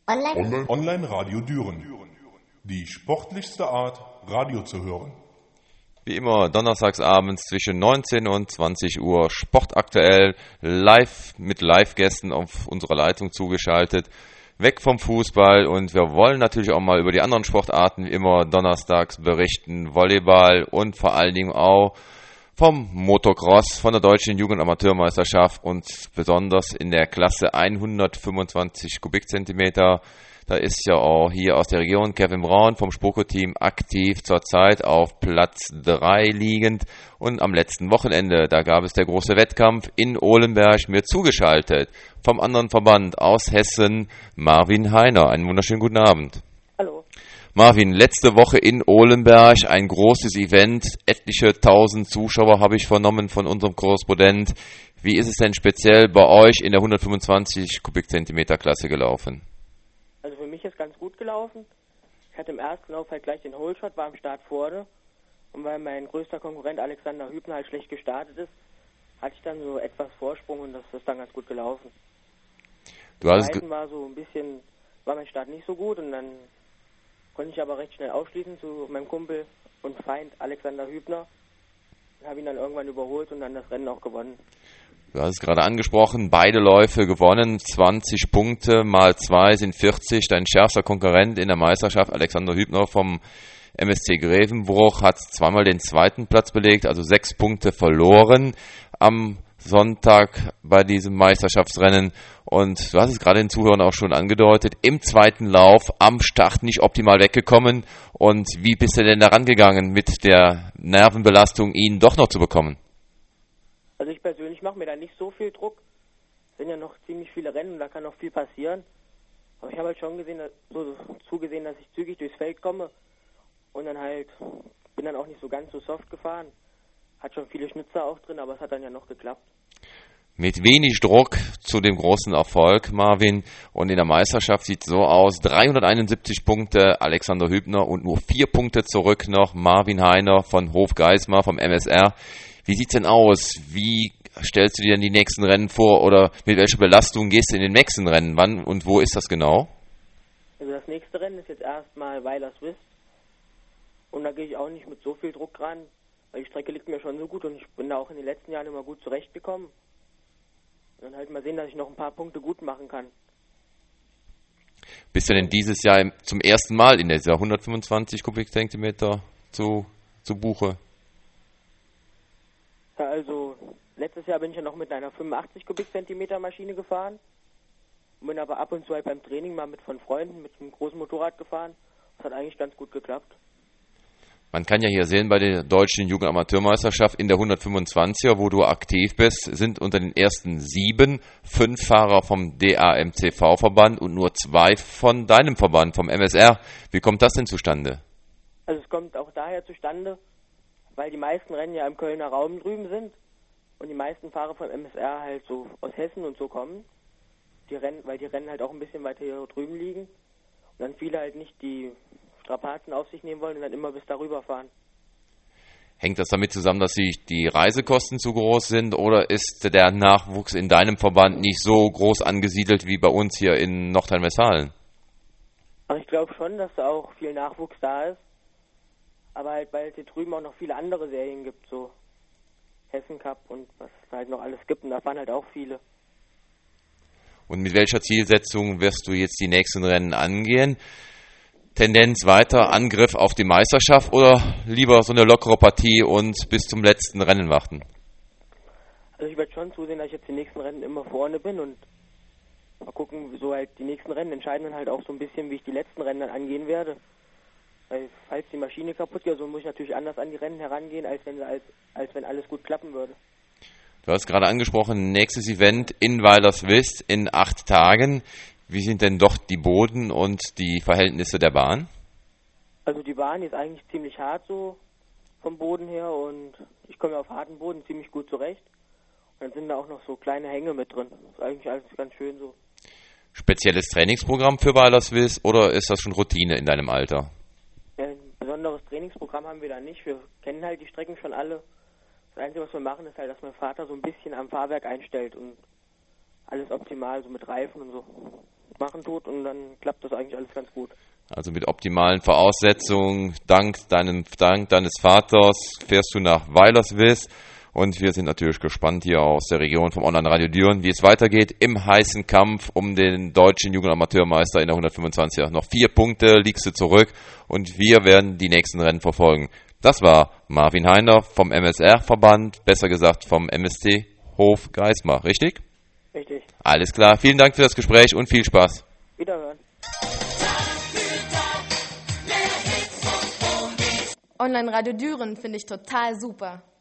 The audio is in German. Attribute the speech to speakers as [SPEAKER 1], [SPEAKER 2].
[SPEAKER 1] Online-Radio Düren. Die sportlichste Art, Radio zu hören.
[SPEAKER 2] Wie immer donnerstags abends zwischen 19 und 20 Uhr sportaktuell, live mit Live-Gästen auf unserer Leitung zugeschaltet. Weg vom Fußball, und wir wollen natürlich auch mal über die anderen Sportarten wie immer donnerstags berichten. Volleyball und vor allen Dingen auch vom Motocross, von der deutschen Jugendamateurmeisterschaft und besonders in der Klasse 125 Kubikzentimeter. Da ist ja auch hier aus der Region Kevin Braun vom Spoko-Team aktiv, zurzeit auf Platz 3 liegend. Und am letzten Wochenende, da gab es der große Wettkampf in Ohlenberg, mir zugeschaltet vom anderen Verband aus Hessen, Marvin Heiner. Einen wunderschönen guten Abend.
[SPEAKER 3] Hallo.
[SPEAKER 2] Marvin, letzte Woche in Ohlenberg, ein großes Event, etliche tausend Zuschauer habe ich vernommen von unserem Korrespondent. Wie ist es denn speziell bei euch in der 125 Kubikzentimeter Klasse gelaufen?
[SPEAKER 3] Also für mich ist ganz gut gelaufen. Ich hatte im ersten Lauf halt gleich den Holeshot, war am Start vorne. Und weil mein größter Konkurrent Alexander Hübner halt schlecht gestartet ist, hatte ich dann so etwas Vorsprung und das ist dann ganz gut gelaufen. Im zweiten war so ein bisschen, war mein Start nicht so gut und dann konnte ich aber recht schnell aufschließen zu meinem Kumpel und Feind Alexander Hübner. Habe ihn dann irgendwann überholt und dann das Rennen auch gewonnen.
[SPEAKER 2] Du hast es gerade angesprochen, beide Läufe gewonnen, 20 Punkte mal 2 sind 40. Dein schärfster Konkurrent in der Meisterschaft, Alexander Hübner vom MSC Grevenbruch, hat zweimal den zweiten Platz belegt, also 6 Punkte verloren am Sonntag bei diesem Meisterschaftsrennen. Und du hast es gerade den Zuhörern auch schon angedeutet, im zweiten Lauf am Start nicht optimal weggekommen. Und wie bist du denn da rangegangen mit der Nervenbelastung, ihn doch noch zu bekommen?
[SPEAKER 3] Also ich persönlich mache mir da nicht so viel Druck. Es sind ja noch ziemlich viele Rennen und da kann noch viel passieren. Aber ich habe halt schon zugesehen, dass ich zügig durchs Feld komme und dann halt bin dann auch nicht so ganz so soft gefahren. Hat schon viele Schnitzer auch drin, aber es hat dann ja noch geklappt.
[SPEAKER 2] Mit wenig Druck zu dem großen Erfolg, Marvin. Und in der Meisterschaft sieht es so aus, 371 Punkte Alexander Hübner und nur 4 Punkte zurück noch Marvin Heiner von Hof Geismar vom MSR. Wie sieht's denn aus? Wie stellst du dir denn die nächsten Rennen vor oder mit welcher Belastung gehst du in den nächsten Rennen? Wann und wo ist das genau?
[SPEAKER 3] Also das nächste Rennen ist jetzt erstmal Weiler Swiss und da gehe ich auch nicht mit so viel Druck ran, weil die Strecke liegt mir schon so gut und ich bin da auch in den letzten Jahren immer gut zurechtgekommen. Und dann halt mal sehen, dass ich noch ein paar Punkte gut machen kann.
[SPEAKER 2] Bist du denn dieses Jahr zum ersten Mal in dieser 125 Kubikzentimeter zu Buche?
[SPEAKER 3] Ja, also letztes Jahr bin ich ja noch mit einer 85 Kubikzentimeter Maschine gefahren. Bin aber ab und zu halt beim Training mal mit von Freunden mit einem großen Motorrad gefahren. Das hat eigentlich ganz gut geklappt.
[SPEAKER 2] Man kann ja hier sehen, bei der deutschen Jugendamateurmeisterschaft in der 125er, wo du aktiv bist, sind unter den ersten 7 5 Fahrer vom DAMCV-Verband und nur 2 von deinem Verband, vom MSR. Wie kommt das denn zustande?
[SPEAKER 3] Also es kommt auch daher zustande, weil die meisten Rennen ja im Kölner Raum drüben sind und die meisten Fahrer vom MSR halt so aus Hessen und so kommen, weil die Rennen halt auch ein bisschen weiter hier drüben liegen und dann viele halt nicht die Strapazen auf sich nehmen wollen und dann immer bis darüber fahren.
[SPEAKER 2] Hängt das damit zusammen, dass die Reisekosten zu groß sind oder ist der Nachwuchs in deinem Verband nicht so groß angesiedelt wie bei uns hier in Nordrhein-Westfalen?
[SPEAKER 3] Aber ich glaube schon, dass da auch viel Nachwuchs da ist. Aber halt, weil es hier drüben auch noch viele andere Serien gibt, so Hessen Cup und was es halt noch alles gibt. Und da fahren halt auch viele.
[SPEAKER 2] Und mit welcher Zielsetzung wirst du jetzt die nächsten Rennen angehen? Tendenz weiter, Angriff auf die Meisterschaft oder lieber so eine lockere Partie und bis zum letzten Rennen warten?
[SPEAKER 3] Also ich werde schon zusehen, dass ich jetzt die nächsten Rennen immer vorne bin und mal gucken, so halt die nächsten Rennen entscheiden dann halt auch so ein bisschen, wie ich die letzten Rennen dann angehen werde. Weil falls die Maschine kaputt geht, so muss ich natürlich anders an die Rennen herangehen, als wenn alles gut klappen würde.
[SPEAKER 2] Du hast gerade angesprochen, nächstes Event in Weilerswist in 8 Tagen. Wie sind denn doch die Boden und die Verhältnisse der Bahn?
[SPEAKER 3] Also die Bahn ist eigentlich ziemlich hart so vom Boden her und ich komme auf harten Boden ziemlich gut zurecht. Und dann sind da auch noch so kleine Hänge mit drin. Das ist eigentlich alles ganz schön so.
[SPEAKER 2] Spezielles Trainingsprogramm für Weilerswist oder ist das schon Routine in deinem Alter?
[SPEAKER 3] Ja, ein besonderes Trainingsprogramm haben wir da nicht. Wir kennen halt die Strecken schon alle. Das Einzige, was wir machen, ist halt, dass mein Vater so ein bisschen am Fahrwerk einstellt und alles optimal, so mit Reifen und so. machen tut und dann klappt das eigentlich alles ganz gut.
[SPEAKER 2] Also mit optimalen Voraussetzungen, dank deines Vaters fährst du nach Weilerswils und wir sind natürlich gespannt hier aus der Region vom Online-Radio Düren, wie es weitergeht im heißen Kampf um den deutschen Jugendamateurmeister in der 125er. Noch 4 Punkte liegst du zurück und wir werden die nächsten Rennen verfolgen. Das war Marvin Heiner vom MSR-Verband, besser gesagt vom MST Hof Geismar, richtig?
[SPEAKER 3] Richtig.
[SPEAKER 2] Alles klar, vielen Dank für das Gespräch und viel Spaß.
[SPEAKER 3] Wiederhören.
[SPEAKER 4] Online-Radio Düren finde ich total super.